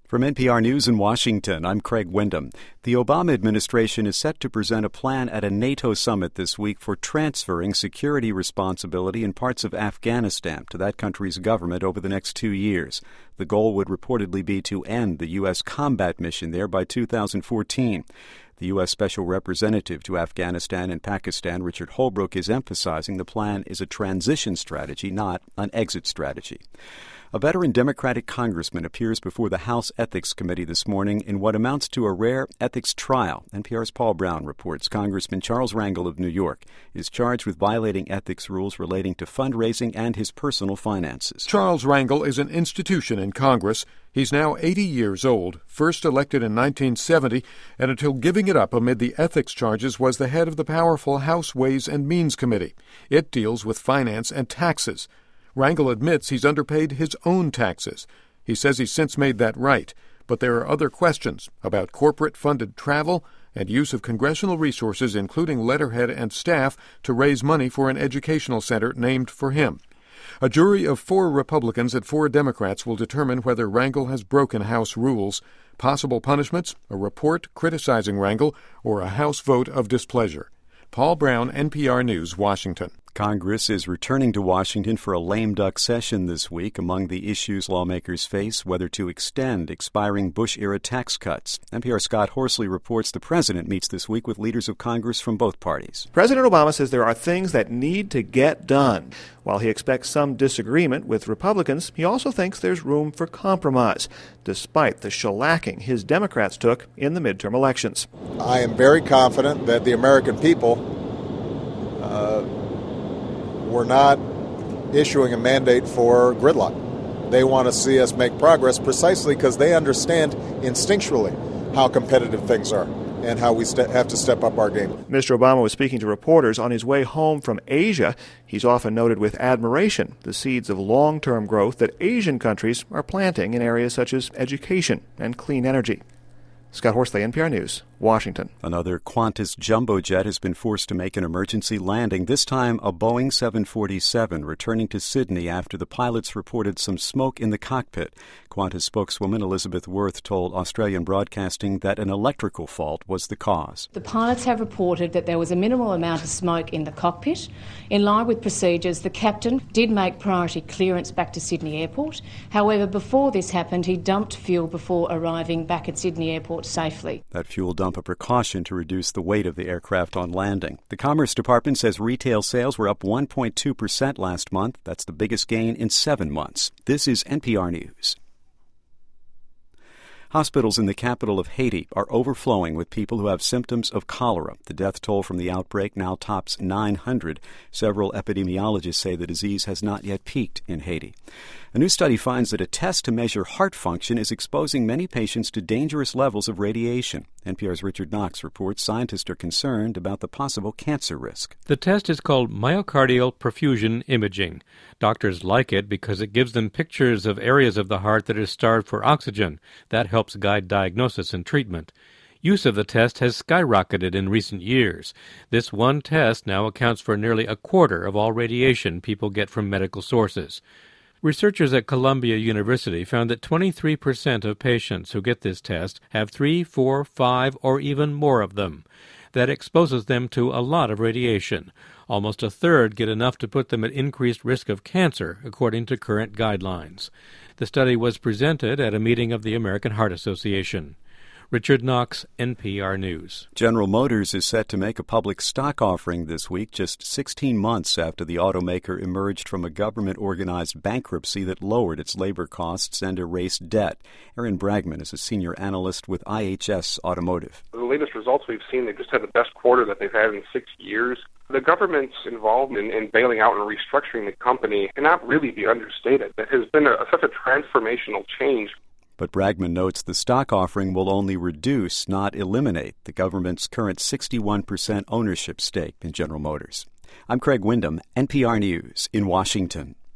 From NPR News in Washington, I'm Craig Windham. The Obama administration is set to present a plan at a NATO summit this week for transferring security responsibility in parts of Afghanistan to that country's government over the next 2 years. The goal would reportedly be to end the U.S. combat mission there by 2014. The U.S. Special Representative to Afghanistan and Pakistan, Richard Holbrooke, is emphasizing the plan is a transition strategy, not an exit strategy. A veteran Democratic congressman appears before the House Ethics Committee this morning in what amounts to a rare ethics trial. NPR's Paul Brown reports Congressman Charles Rangel of New York is charged with violating ethics rules relating to fundraising and his personal finances. Charles Rangel is an institution in Congress. He's now 80 years old, first elected in 1970, and until giving it up amid the ethics charges was the head of the powerful House Ways and Means Committee. It deals with finance and taxes. Rangel admits he's underpaid his own taxes. He says he's since made that right, but there are other questions about corporate-funded travel and use of congressional resources, including letterhead and staff, to raise money for an educational center named for him. A jury of 4 Republicans and 4 Democrats will determine whether Rangel has broken House rules. Possible punishments: a report criticizing Rangel or a House vote of displeasure. Paul Brown, NPR News, Washington. Congress is returning to Washington for a lame duck session this week. Among the issues lawmakers face, whether to extend expiring Bush-era tax cuts. NPR's Scott Horsley reports the president meets this week with leaders of Congress from both parties. President Obama says there are things that need to get done. While he expects some disagreement with Republicans, he also thinks there's room for compromise, despite the shellacking his Democrats took in the midterm elections. I am very confident that the American people we're not issuing a mandate for gridlock. They want to see us make progress precisely because they understand instinctually how competitive things are and how we have to step up our game. Mr. Obama was speaking to reporters on his way home from Asia. He's often noted with admiration the seeds of long-term growth that Asian countries are planting in areas such as education and clean energy. Scott Horsley, NPR News, Washington. Another Qantas jumbo jet has been forced to make an emergency landing, this time a Boeing 747, returning to Sydney after the pilots reported some smoke in the cockpit. Qantas spokeswoman Elizabeth Worth told Australian Broadcasting that an electrical fault was the cause. The pilots have reported that there was a minimal amount of smoke in the cockpit. In line with procedures, the captain did make priority clearance back to Sydney Airport. However, before this happened, he dumped fuel before arriving back at Sydney Airport safely. That fuel dump a precaution to reduce the weight of the aircraft on landing. The Commerce Department says retail sales were up 1.2% last month. That's the biggest gain in 7 months. This is NPR News. Hospitals in the capital of Haiti are overflowing with people who have symptoms of cholera. The death toll from the outbreak now tops 900. Several epidemiologists say the disease has not yet peaked in Haiti. A new study finds that a test to measure heart function is exposing many patients to dangerous levels of radiation. NPR's Richard Knox reports scientists are concerned about the possible cancer risk. The test is called myocardial perfusion imaging. Doctors like it because it gives them pictures of areas of the heart that are starved for oxygen. That helps guide diagnosis and treatment. Use of the test has skyrocketed in recent years. This one test now accounts for nearly a quarter of all radiation people get from medical sources. Researchers at Columbia University found that 23% of patients who get this test have 3, 4, 5, or even more of them. That exposes them to a lot of radiation. Almost a third get enough to put them at increased risk of cancer, according to current guidelines. The study was presented at a meeting of the American Heart Association. Richard Knox, NPR News. General Motors is set to make a public stock offering this week, just 16 months after the automaker emerged from a government-organized bankruptcy that lowered its labor costs and erased debt. Aaron Bragman is a senior analyst with IHS Automotive. The latest results we've seen, they've just had the best quarter that they've had in 6 years. The government's involvement in bailing out and restructuring the company cannot really be understated. It has been such a transformational change. But Bragman notes the stock offering will only reduce, not eliminate, the government's current 61% ownership stake in General Motors. I'm Craig Windham, NPR News in Washington.